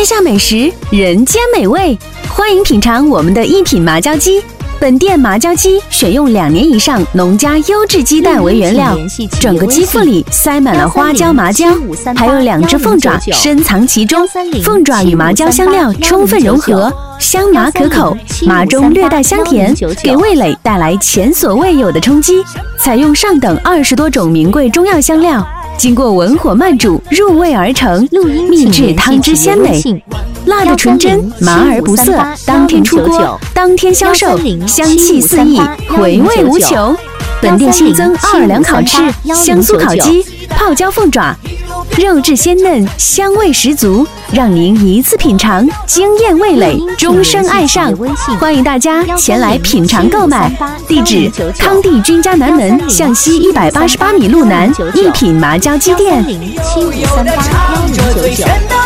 天下美食，人间美味，欢迎品尝我们的一品麻椒鸡。本店麻椒鸡选用2年以上农家优质鸡蛋为原料，整个鸡腹里塞满了花椒、麻椒，还有2只凤爪深藏其中，凤爪与麻椒香料充分融合，香麻可口，麻中略带香甜，给味蕾带来前所未有的冲击。采用上等20多种名贵中药香料，经过文火慢煮入味而成，秘制汤汁鲜美，辣的纯真，麻而不涩，当天出锅，当天销售，香气四溢，回味无穷。本店新增奥尔良烤翅、香酥烤鸡、泡椒凤爪，肉质鲜嫩，香味十足，让您一次品尝惊艳味蕾，终生爱上。欢迎大家前来品尝购买。地址：康帝君家南门向西188米路南，一品麻椒鸡店。 75381099。